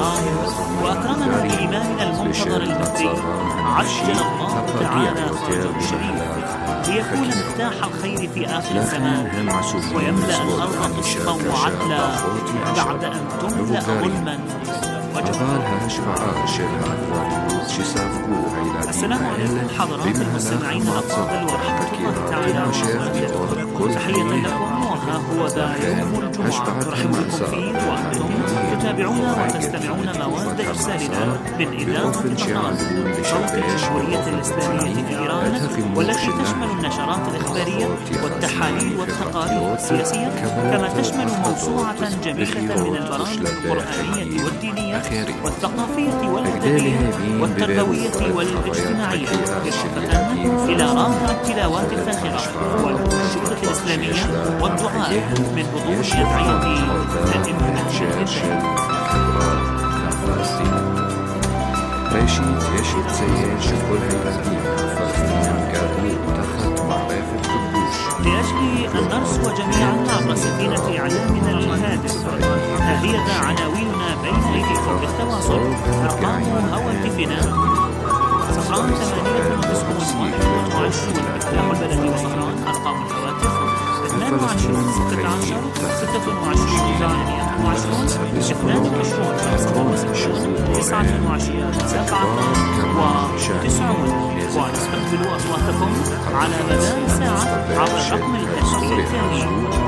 الكرام، وأكرمنا بإمامنا المنتظر المهدي عجل الله تعالى فرجه الشريف ليكون مفتاح الخير في آخر الزمان، ويملأ الأرض قسطا وعدلا بعد أن تملأ ظلما وجبرا. السلام عليكم حضرات المستمعين الأفاضل ورحمة الله تعالى وبركاته. تحية لكم، وها هو ذا يوم الجمعة نرحب بكم فيه وأنتم تتابعون وتستمعون مواد إرسالنا من إذاعة طهران صوت الجمهورية الإسلامية في إيران، والتي تشمل النشرات الإخبارية والتحاليل والتقارير السياسية، كما تشمل موسوعة جميلة من البرامج القرآنية والدينية والثقافية والأدبية والتربوية والاجتماعية، إضافة إلى رائع التلاوات الفاخرة والأنشودة الإسلامية والدعاء من بطون أدعية الإمامة رشيد يشد زيش كل هالقديم فلسطين قادر وتخت معرفة كبوش لأجل أن نرسو جميعا عبر سفينة إعلامنا الهادف. ها هي ذا عناويننا بين أيديكم بالتواصل. أرقام هواتفنا 08 مفتاح البلد وصهران. أرقام الهواتف 22 16 26 28 22 25 29 7 و90. ونستقبل أصواتكم على مدار ساعة عبر الرقم الهاتفي التالي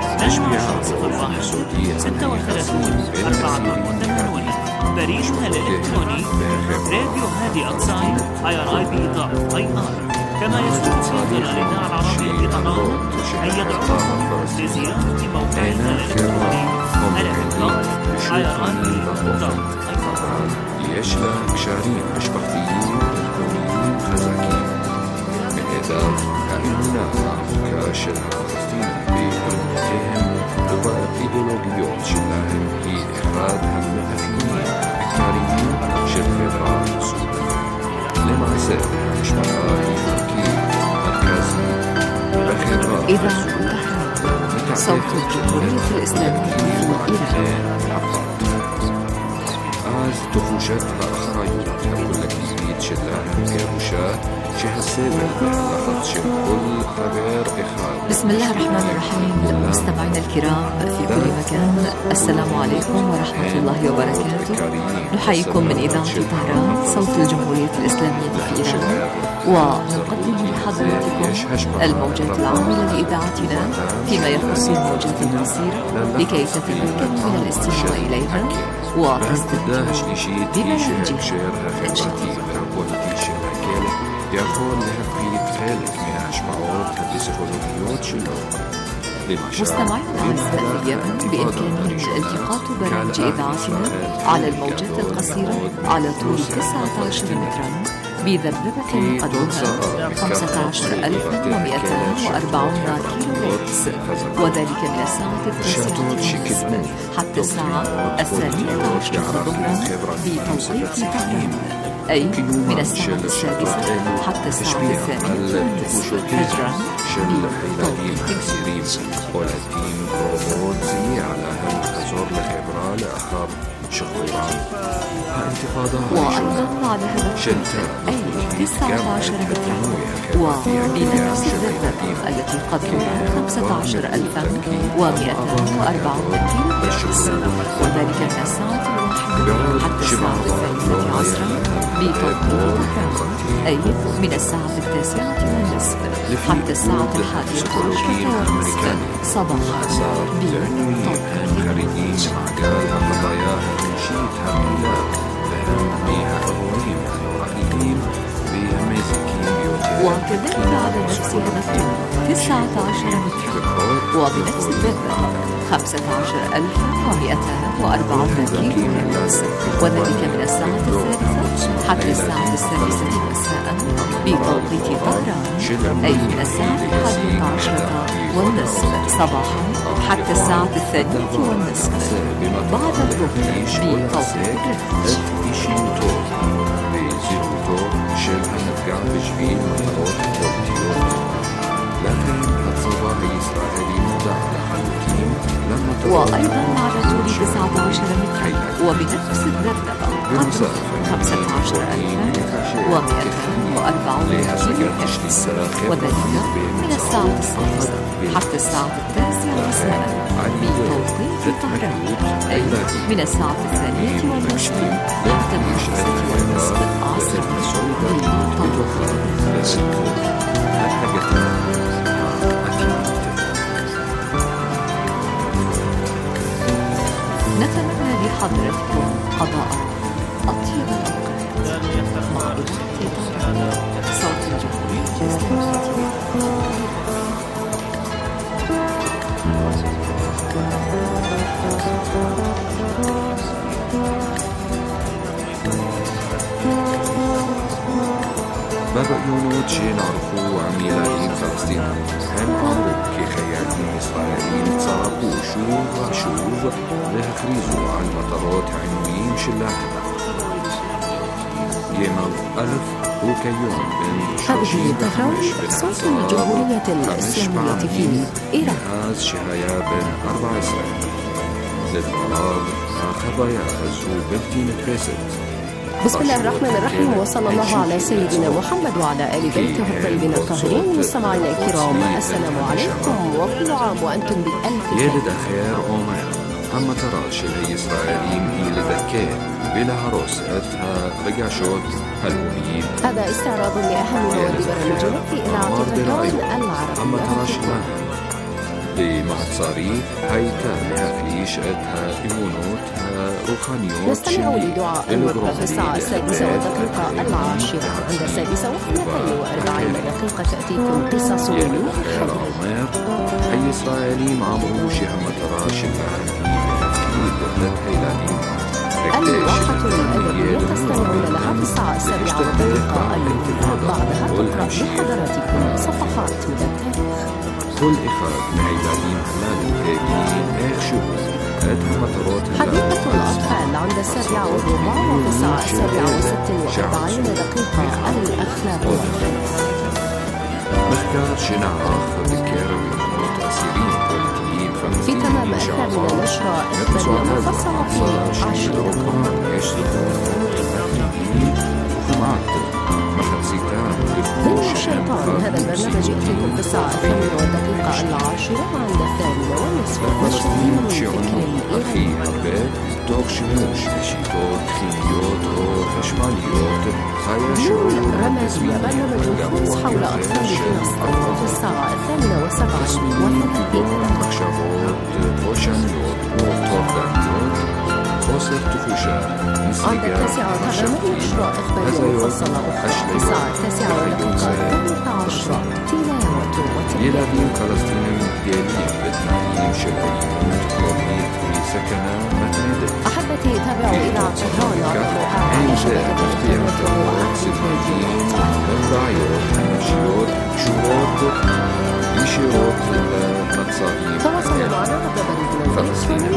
12 36 34 بريدنا الإلكتروني راديو هادي أقصاي irib.ir. كما يسر صادر الإذاعة العربية في طهران أن يدعوكم لزيارة موقعنا الإلكتروني irib.ir. يشلك شارين مشبختيين الكونيين خزاكين من إدارة أئمنا كاشل فلسطين بكلمتهم لغة إيديولوجيات شلاهم هي إخراج هم أثنين إكتاريين شل فدرال سوريا لمعزل مشبختي تركي مركزي بخيرات إذاعة طهران صوت الجمهورية الإسلامية في إيران. از تخوشتها أخرجت كل جديد شلاهم كيروشات شهسابل لخط شل كل خبير إخراج. بسم الله الرحمن الرحيم. مستمعينا الكرام في كل مكان، السلام عليكم ورحمة الله وبركاته. نحييكم من إذاعة طهران صوت الجمهورية الإسلامية في إيران، ونقدم لحضراتكم الموجات العاملة لإذاعتنا فيما يخص الموجات القصيرة لكي تتمكنوا من الاستماع إليها وتستمتعوا ببرامجها. مستمعينا الأعزاء، في اليمن بإمكانهم التقاط برامج إذاعتنا على الموجات القصيرة على طول 19 مترا بذبذبة قدرها 15240 كيلو هرتز، وذلك من الساعة 9 حتى الساعة 12 ظهرا بتوقيت طهران، أي من الساعة 6 حتى الساعة 2 فجرا بتوقيت ولكن برومود زي على هم أزور لخبرة لأخر شخوران وأيضا على هدف أي 19 مترا وبنفس الذبذبة التي قدرها 15140 كيلو هرتز، وذلك من الساعة 1 حتى الساعة 3 عصرا بتوقيت طهران، أي من الساعة 9:30 حتى الساعة 11:30 صباحا بتوقيت خارجين عقال قضاياها تنشيطها ملاك بهم بها أغنيم ورقيقين بها ميزكين وكذلك على نفس الهدف 19 مترا وبنفس الذبذبة 15240 كيلو هرتز، وذلك من الساعة 3 حتى الساعة 6 مساء بتوقيت طهران، أي من الساعة 11:30 صباحا حتى الساعة 2:30 بعد الظهر بتوقيت وأيضا على طول 19 مترا وبنفس الذبذبة قدره 15,240 كيلو هرتز، وذلك من الساعة 12 حتى الساعة 9 مساء بتوقيت طهران، أي من الساعة 2:20 حتى 5:30 عصرا نتمنى لحضرتكم قضاء أطيب الأوقات مع إذاعة طهران صوت الجمهورية الإسلامية. بابا يونوت شي نعرفو عن ميلادين فلسطين هم عمرو كي خيالين إسرائيليين تصابوا شوف ليخريزوا عن مطارات عنوين شلاحنا يمو 1000 وكيوم بين هذه طهران صوت الجمهورية الإسلامية في إيران. هاز شهايا بين 4 إسرائيل للمرض خبايا غزو بلتين تريست. بسم الله الرحمن الرحيم، وصلى الله على سيدنا محمد وعلى آل بيته الطيبين الطاهرين. مستمعينا الكرام، السلام عليكم وكل عام وأنتم بألف خير. يلد خير أومر أما تراش اللي إسرائيليين يلدكي بلا عروستها رجع شوت هالونين. هذا استعراض لأهم مواد برامجنا في إذاعة طهران العربية. أما تراش لمعتصاري هيتا لها فيش اتها إيمونوتها روحانيوت. نستمع لدعاء الوقفة في الساعة 6:10 عند 6:42 تأتيكم قصص من خير عمر أي إسرائيلي معمرو شهم تراش البهاني بهفتي هيلانين. الواحة الأدبية تستمعون لها في الساعة 7:00 بعدها تقرأ لحضراتكم صفحات من التاريخ. كل إخراج معيدين حلال الهادين شهور أدها مطارات حديقة الأطفال عند 7:15 وفي الساعة 7:46 الأخلاق والحياة. مخكار شنع آخر ذكر متأثرين بوليتيين في تمام 8 نشرة إخبارية مفصلة في 10 دقائق. من الشيطان هذا البرنامج يأتيكم في الساعة 8:10 وعند 8:30 مشاهدين من فكر أخي حبات توك شموش بشيطات خيميات أو خشماليات خايا شعور رمزية برنامج الخبز حول أطفال فلسطين في الساعة 8:37 مخشبات بوشانيات وطردانيات خسر تفوشات عند 9 برنامج نشرة إخبارية مفصلة أخرى في الساعة 9:18 تلاوة وترجمة. يلادين فلسطين ديالين بالتعليم شبابيين تقوميت في سكنة متنادة. أحبتي تابعوا إذاعة طهران على شبكة الإنترنت سيدين الرعيات النفسيات شروط بشروط المتصابين تواصلوا معنا عبر بريدنا الإلكتروني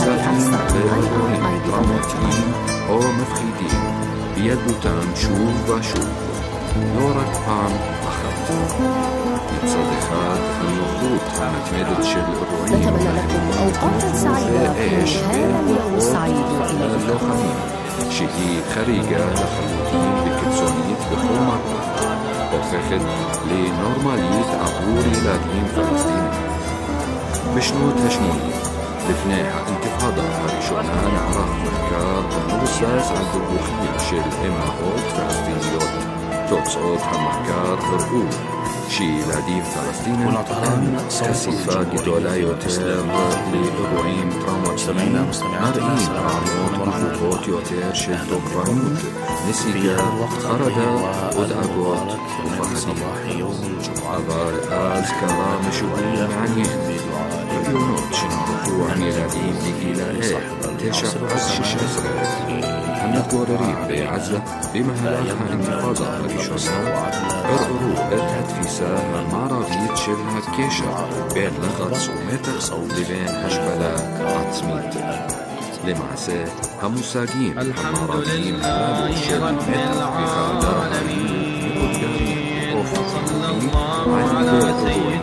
رامتين أو مفخيدين بيدوتان شوف وشوف نورك عام أخذت صديقات المفروض متمدد شل الروعين. نتمنى لكم أوقاتا سعيدة في هذا اليوم السعيد اللوخانين شهيد خريجة لخلوتين بكتسونيت بكل مرة وفخد لنورمالية عبوري لاكين فلسطين بشنوت هشموني لفناحة انتفاضة بريشونان عراق محكار ونوساس عند الوخيل شل إماهوت فلسطينيوت توتسوت همحكار برقود شي لادين فلسطين كسيفة جدولا يوتر لإبراهيم تراماتين مرئين عمود وحوطوت يوتر شل توقفانوت نسيجا خردا ودعقوت وفخدين أبال آز كرام شبون عنين يونوت شنعرفو عميلادين بجيلا تشعب شش إسرائيل محمد قوررين بعزة بمهلاتها انتفاضة بريشونان ارقرو اتهت في ساها معرضية شلها كيشة بين لغت صومتر لبين هشبلا عطميت لمعسى هموساقين المعرضين هلالو شل متر بخادر هرين بقدارين وفقرين عن بيت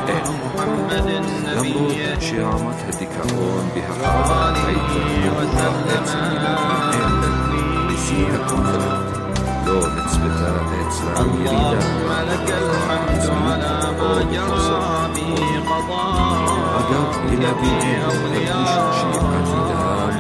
لمرود شعامت هديكاون بها قادة حيث يوضع الكونفليكت لو نسبتها لإسلام يريدها لك الحمد على ما جرى به قضاء أقاب إلى دين أبدش شيء عددان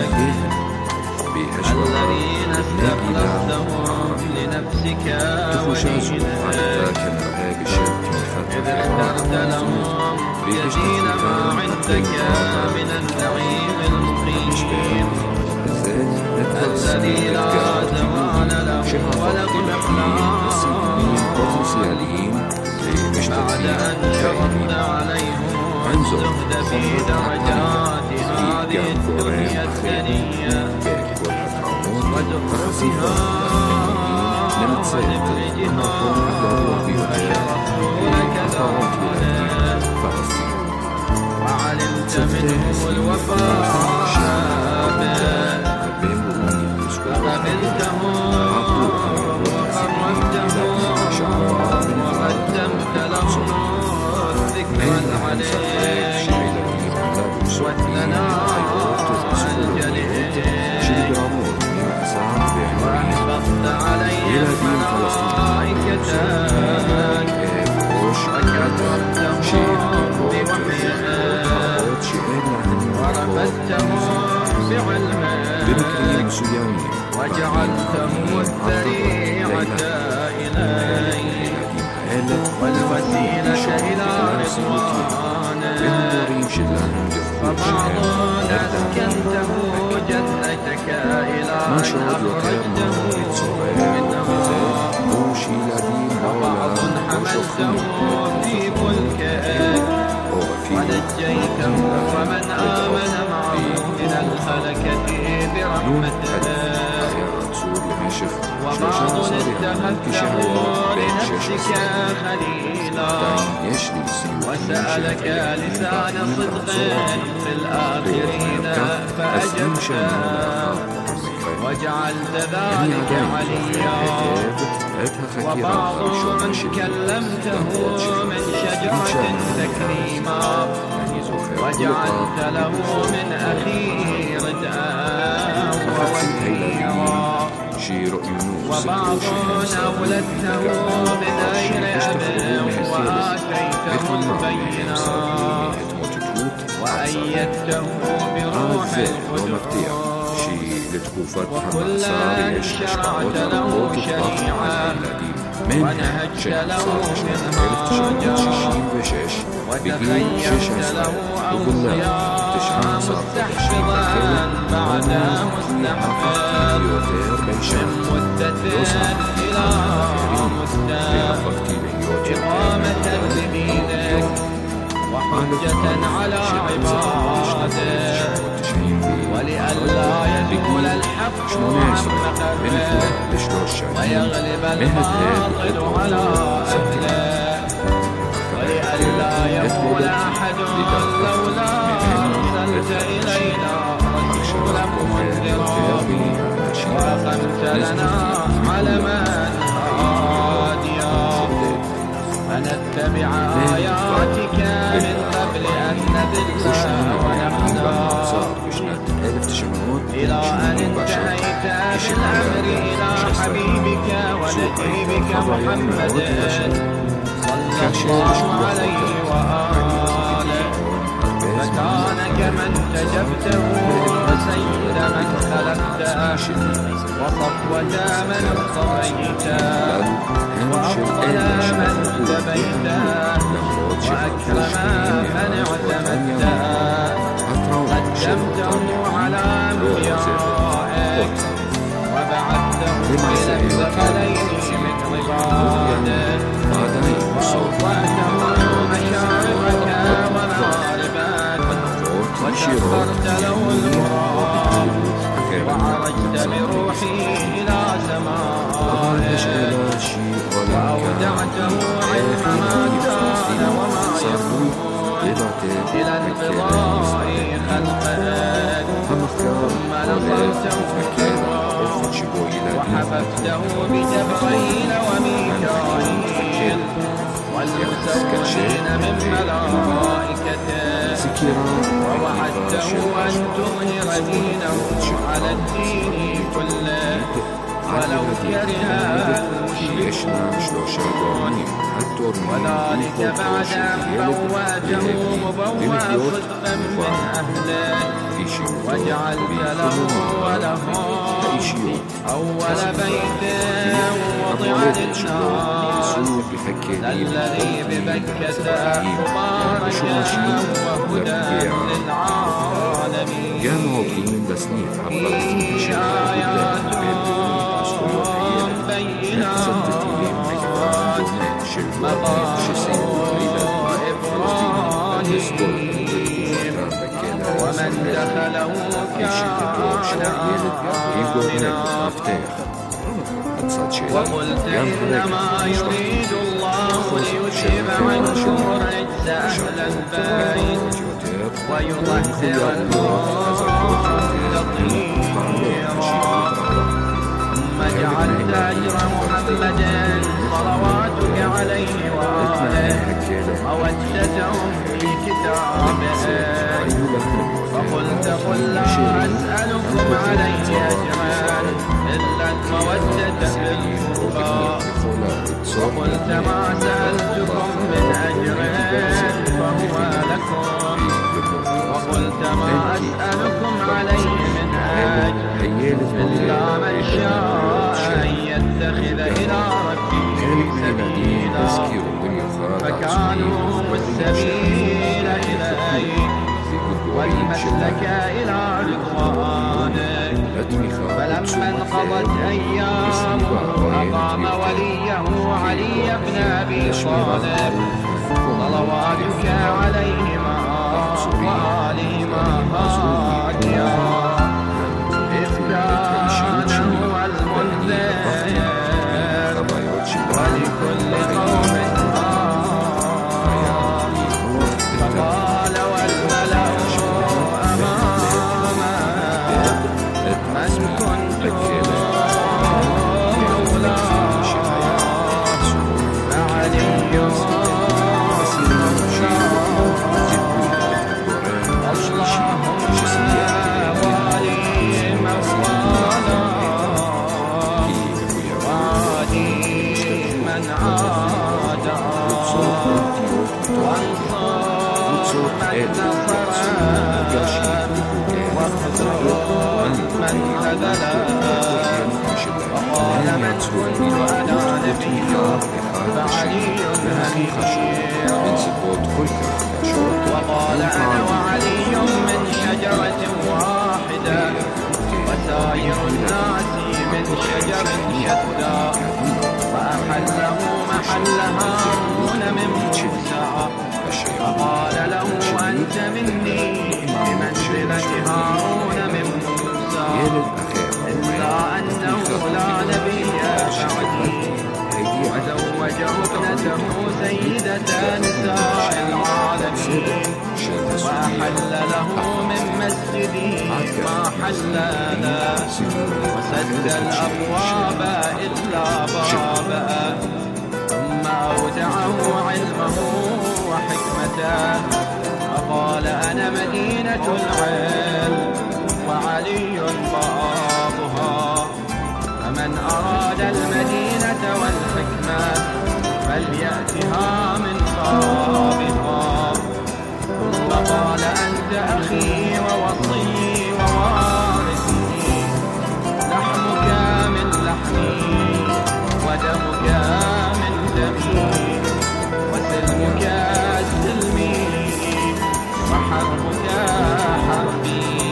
الذين استخلفتهم لنفسك تخشازوا على ذاك الرهاق الشرك إذ اخترت لهم يزين ما عندك من النعيم المقيم الذي لا زوال له ولا بعد أن شرفنا عليهم الزهد في درجات هذه الدنيا الثانية وزخرفها ومزعجها وشرفونك ذلك وعلمت منهم الوفاء فقبلتهم وقربتهم وقدمت لهم الذكر العليم والثناء الجليل وأحببت عليهم ملائكتك وكرمتهم بوحيك ورفدتهم بعلمك وجعلتهم الذريعة إليك والوسيلة إلى رضوانك فبعض أسكنته جنتك إلى أن أخرجته منها وبعض حملته في ملكك ونجيته ومن آمن معه من الهلكة برحمتك وبعض اتخذته لنفسك خليلا وسألك لسان صدق في الآخرين فأجبته وجعلت ذلك عليا وبعض من كلمته من شجرة تكريما وجعلت له من أخيه رداء ووزيرا وبعض أولدته من غير أب وآتيته البينات وأيدته بروح القدس وكلا شرعت له شريعة ونهجت له منهاجا وتخيرت له أوصياء مستحفظا بعد مستحفظ من مدة إلى مدة إقامة لدينك وحجة على عبادك ولئلا يدخل الحق عن مقره ويغلب الباطل على أهله ولئلا يقول أحد لولا أرسلت إلينا رسولا منذرا وأقمت لنا علما هاديا فنتبع آياتك من قبل أن نذل ونخزى إلى أن انتهيت بالأمر إلى حبيبك ونجيبك محمد صلى الله عليه وآله فكان كمن تجبته وسيد من خلقته وصفوة من اصطفيته وأفضل من اجتبيته وأكرم من اعتمدته قدمته على أنبيائك وبعثته إلى الثقلين من عبادك وأوضعته مشارقك ومغاربك وشفرت له المراد وعرجت بروحي إلى سمائك وأودعته علم ما كان وما يكون إلى انقضاء خلقك ثم نصرته وحفظته بجبريل وميكائيل والمسومين من ملائكته ووعدته أن تظهر دينه على الدين كله ولو كره المشركون أولئك بعد أن بوأته مبوأ صدق من أهله وجعلت له ولهم أول بيت وضع للناس الذي ببكة مباركا وهدى للعالمين فيه آيات بينات ومن دخله كان آمنا وقلت إنما يريد الله ليذهب عنكم الرجس أهل البيت ويطهركم تطهيرا ثم جعلت أجر محمد صلواتك عليه وآله مودتهم في كتابه فقلت قل لا أسألكم عليه أجرا إلا المودة في القربى وقلت ما سألتكم من أجر فهو لكم وقلت ما أسألكم عليه من أجر إلا من شاء أن يتخذ إلى ربه سبيلا فكانوا هم السبيل إليه والمسلك إلى رضوانه فلما انقضت أيامه أقام وليه علي بن أبي طالب صلواتك عليهما وآلهما هاديا إذ كان هو المنذر ولكل قوم فقال والملأ أمامه من كنت مولاه فعلي وقال من كنت أنا نبيا فعلي نبيا وقال أنا وعلي من شجرة واحدة وسائر الناس من شجر شتى فأحله محل هارون من موسى فقال له أنت مني بمنزلة هارون من موسى إلا أنه لا نبي بعدي وزوجه ابنته سيدة نساء العالمين وأحل له من مسجدي ما حل له وسد الأبواب إلا بابا ثم أودعه علمه وحكمته فقال أنا مدينة العلم وعلي بابها فمن أراد المدينة والحكمة فليأتها من بابها ثم قال أنت أخي ووصي ووارثي لحمك من لحمي ودمك من دمي وسلمك سلمي وحربك حربي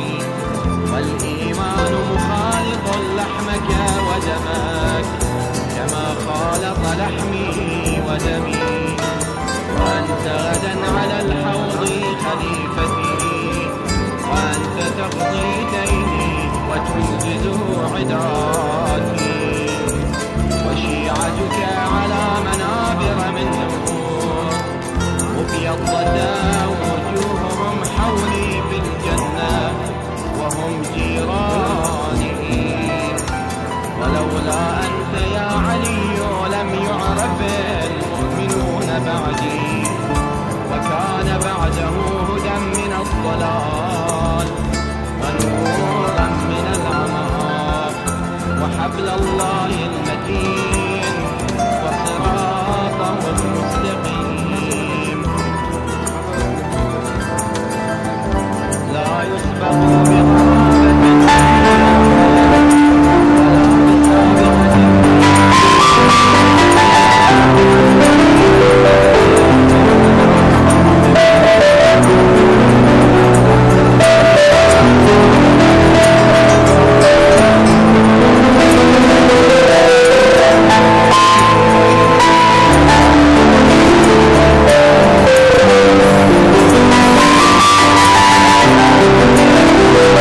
والإيمان مخالط لحمك ودمك كما خالط لحمي ودمي وأنت غدا على الحوض خليفتي وأنت تقضي ديني وتنجز عدراتي وشيعتك على منابر من نور مبيضة وجوههم حولي في الجنة وهم جيراني ولولا أنت يا علي لم يعرف المؤمنون بعدي وكان بعده هدى من الضلال ونورا من العمى حبل الله المتين وصراطه المستقيم لا يسبق بسابقة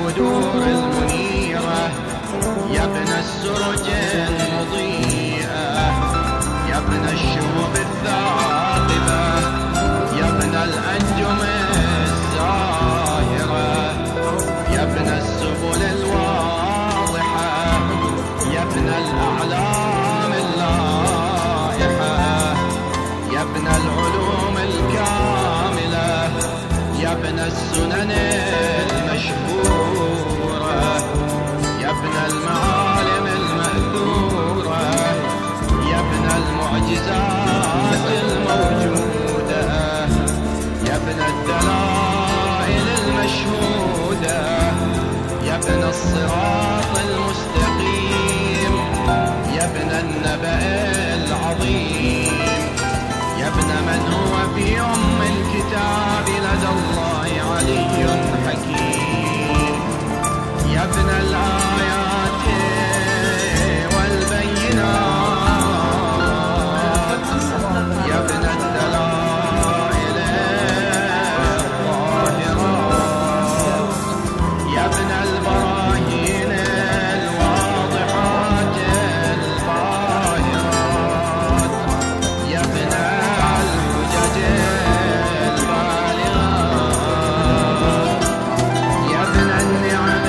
الكدور المنيرة، يا ابن السرج المضيئة، يا ابن الشهب الثاقبة، يا ابن الأنجم الزاهرة، يا ابن السبل الواضحة، يا ابن الأعلام اللائحة، يا ابن العلوم الكاملة، يا ابن السنن المشهورة، يا ابن المعالم المأثورة، يا ابن المعجزات الموجودة، يا ابن الدلائل المشهودة، يا ابن الصراط المستقيم، يا ابن النبأ العظيم، يا ابن من هو في أم الكتاب لدى الله علي حكيم، يا ابن الآيات والبينات، يا ابن الدلائل الظاهرات، يا ابن البراهين الواضحات الباهرات، يا ابن الحجج البالغات، يا ابن النعم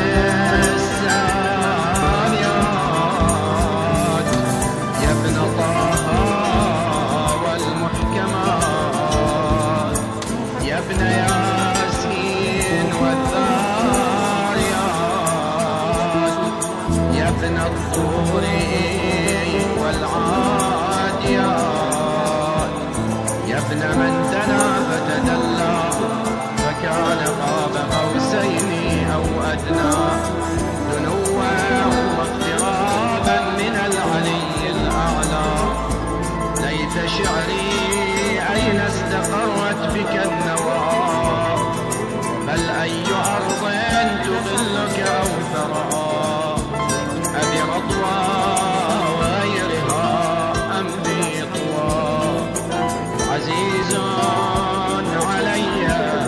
الساميات، يا ابن طه والمحكمات، يا ابن ياسين والذاريات، يا ابن الطور والعاديات، يا ابن من دنا فتدلى فكان قاب قوسين أو أدنى، دنوا واقترابا من العلي الأعلى، ليت شعري أين استقرت بك النوى، بل أي أرض تظلك أو ثرى، أبي رضوى وغيرها أم ذي طوى، عزيز علي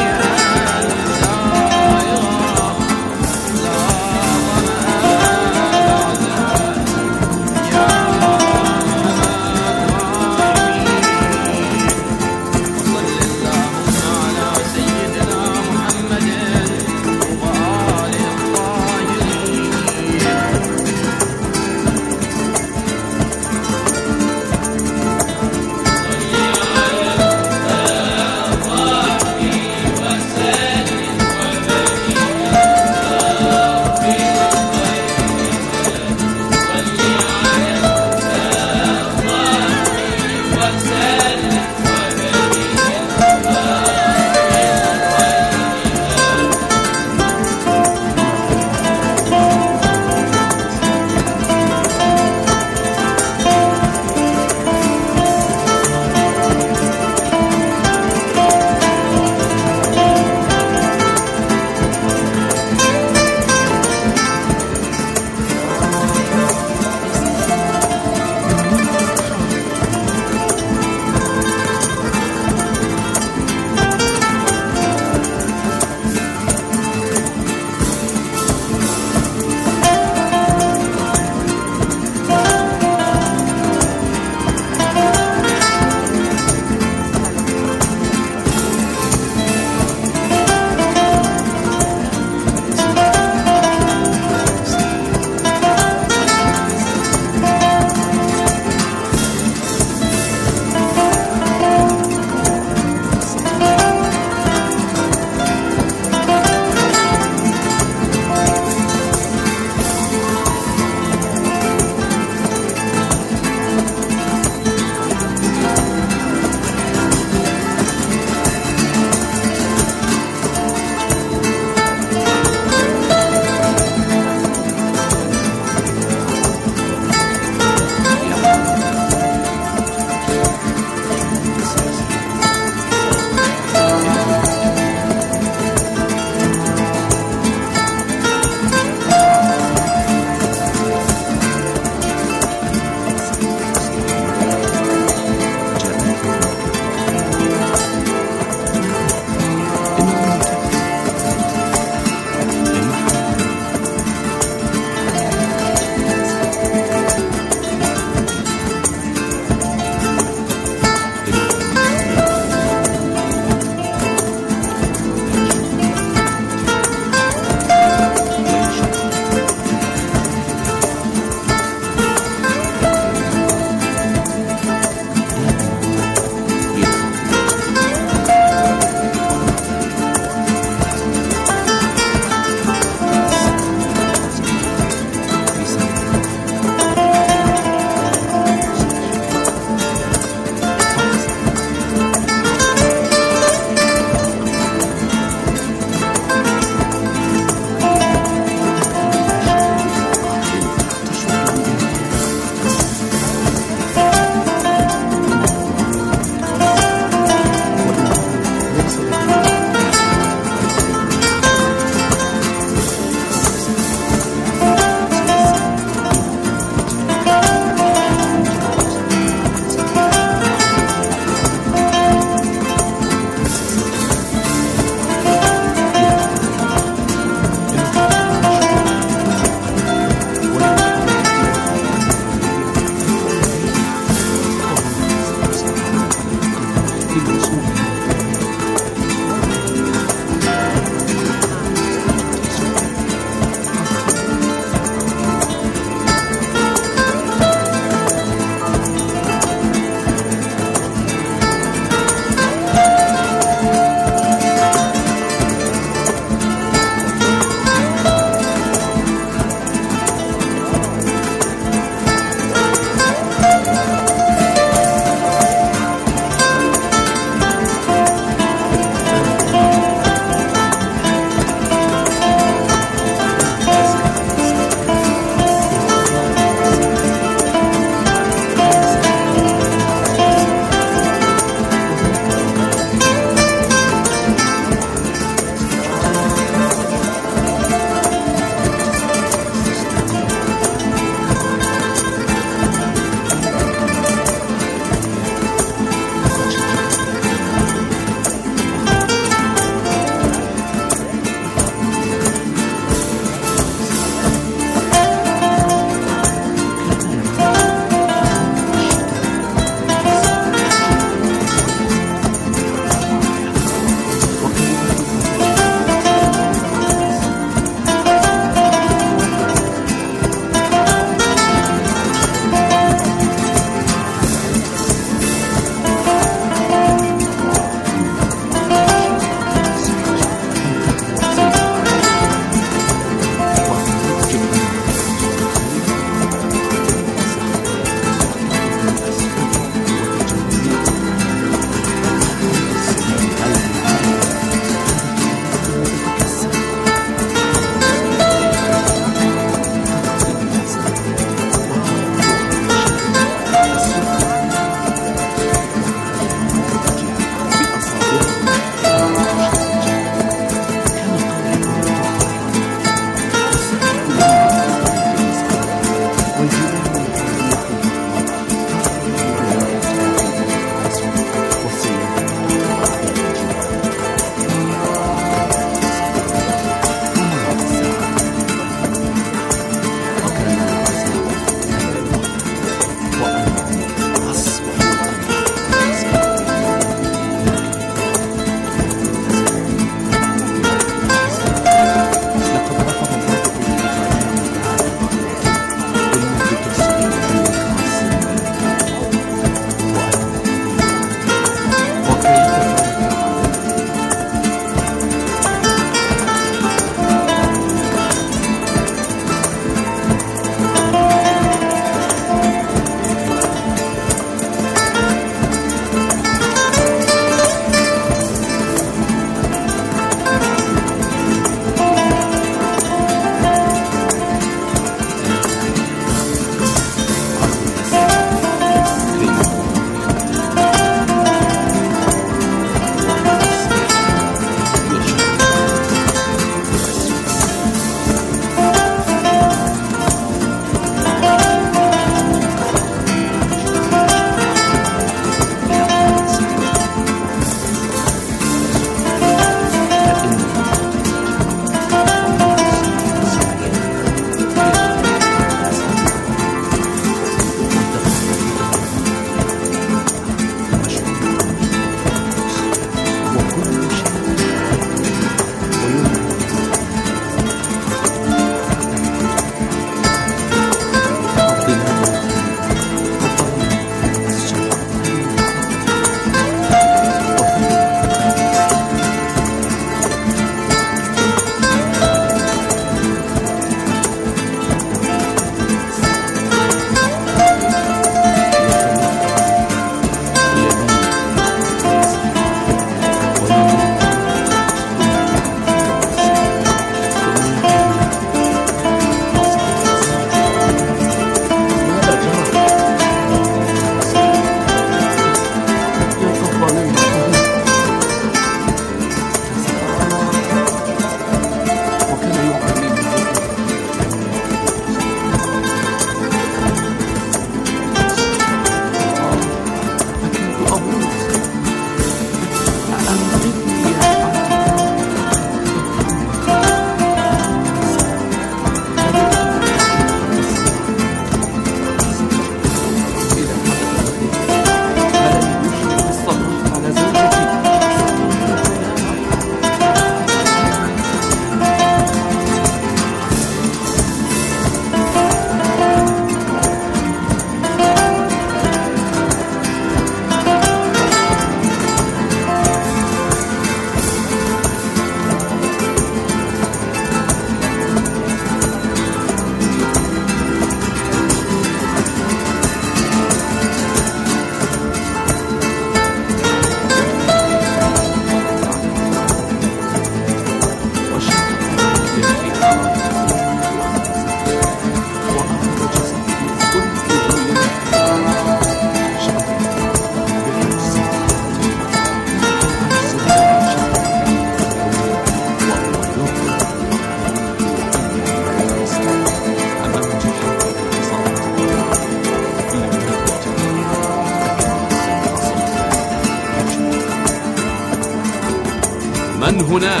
هناك.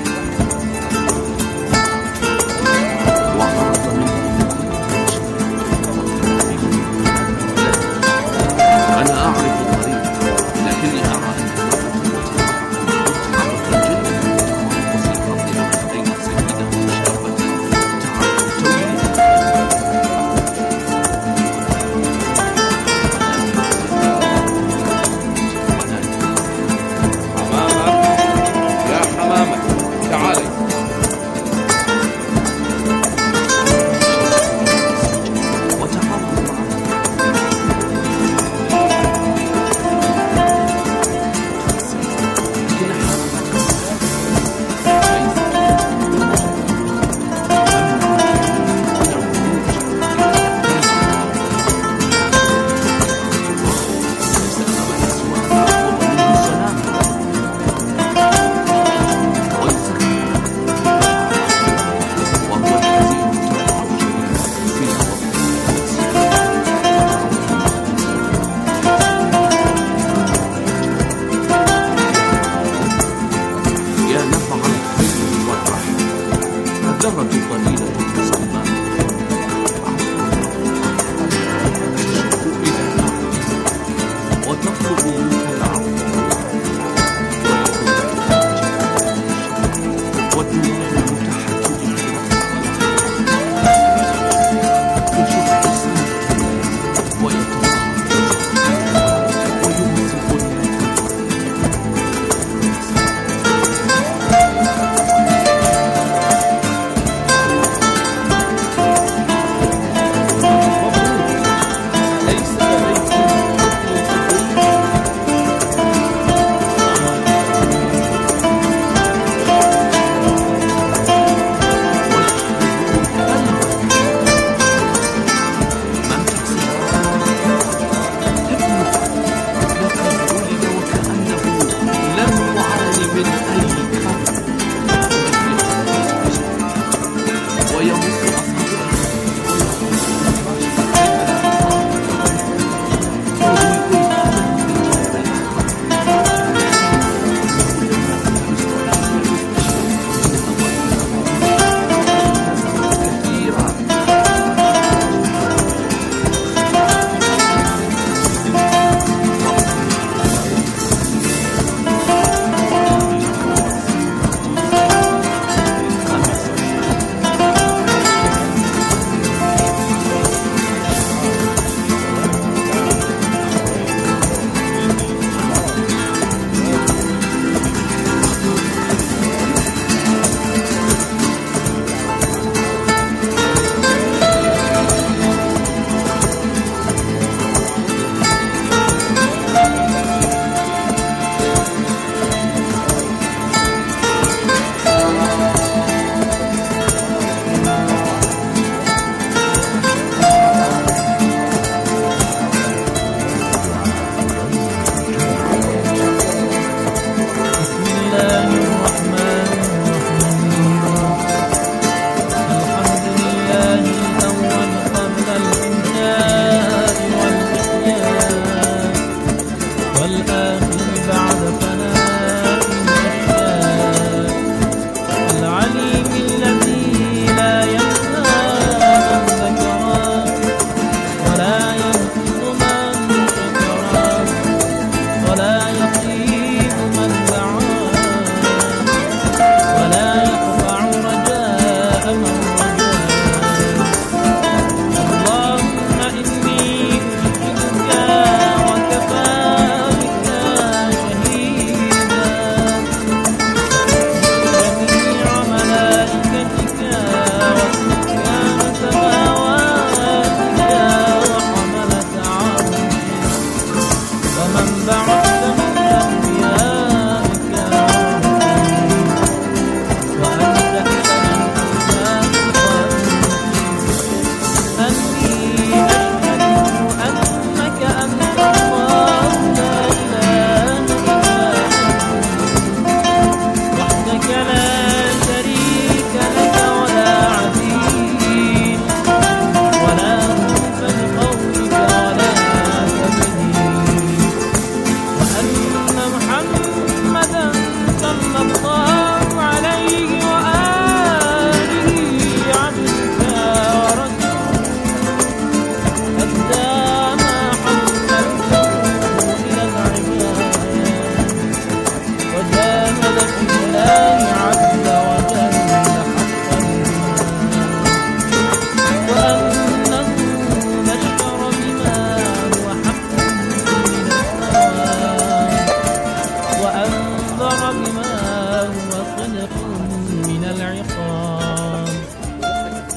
أنا أعرف الطريق، لكني أرى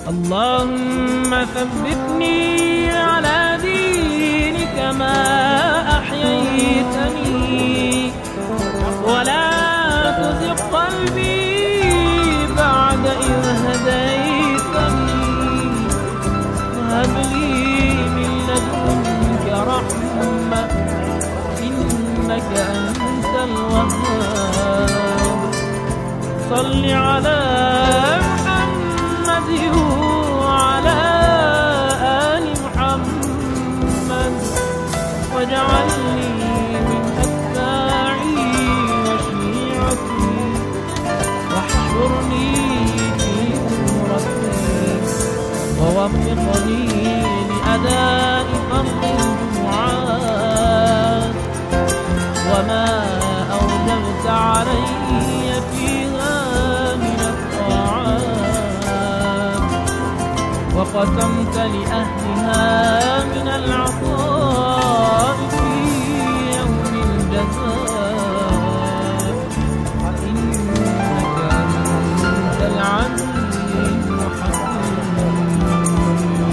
اللهم ثبتني على دينك ما أحييتني ولا تزغ قلبي بعد إذ هديتني وهب لي من لدنك رحمة إنك أنت الوهاب. صل على محمد وعلى آل محمد واجعلني من أتباعي وشيعتي واحشرني في زمرتي ووفقني لأداء فرض الجمعات وما أوجبت علي فيها من الطاعات وقسمت لأهلها من العطاء في يوم الجزاء إنك أنت العزيز الحكيم.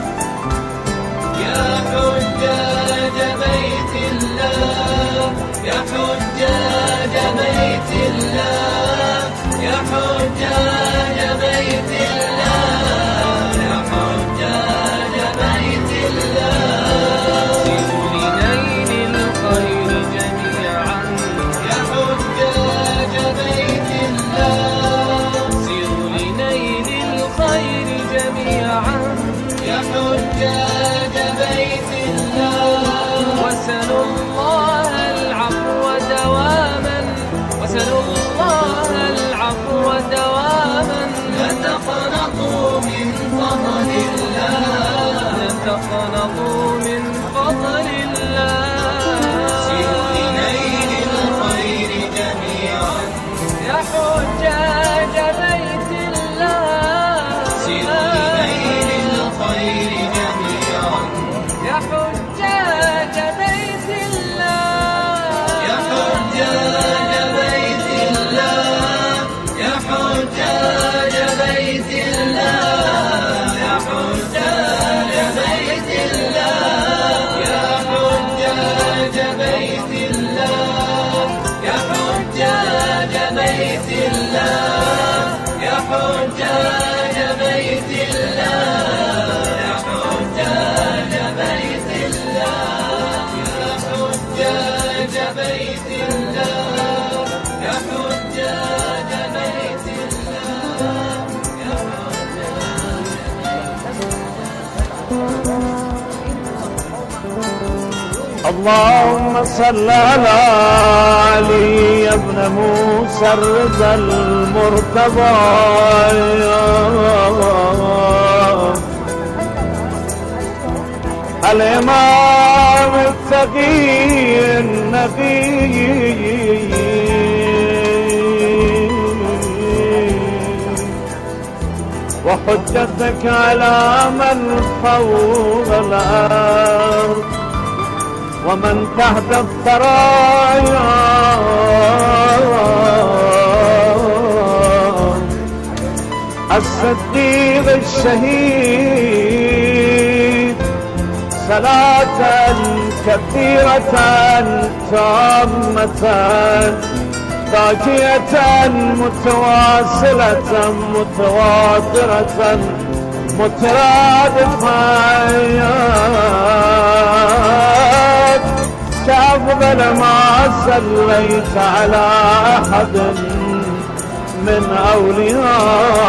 يا حجاج بيت الله يا حجاج بيت الله يا حجاج بيت الله يا حجاج بيت الله سيروا لنيل الخير جميعا يا حجاج بيت الله سيروا لنيل الخير جميعا يا حجاج بيت الله وسلوا الله العفو دواما وسلوا الله العفو دواما لا تقنطوا من فضل الله لا تقنطوا من فضل الله سيروا لنيل الخير جميعا يا حجاج بيت الله سيروا لنيل الخير جميعا يا حجاج بيت الله يا حجاج بيت الله يا حجاج بيت الله يا حجاج بيت الله يا حجاج بيت الله يا حجاج بيت الله يا حجاج بيت الله يا حجاج بيت الله يا حجاج بيت الله يا حجاج بيت الله اللهم صل على علي بن موسى الرضا المرتضى الإمام التقي النقي وحجتك على من فوق الأرض ومن تحت الثرايا الصديق الشهيد صلاة كثيرة تامة باقية متواصلة متواترة مترادفة كأفضل ما صليت على أحد من أولياء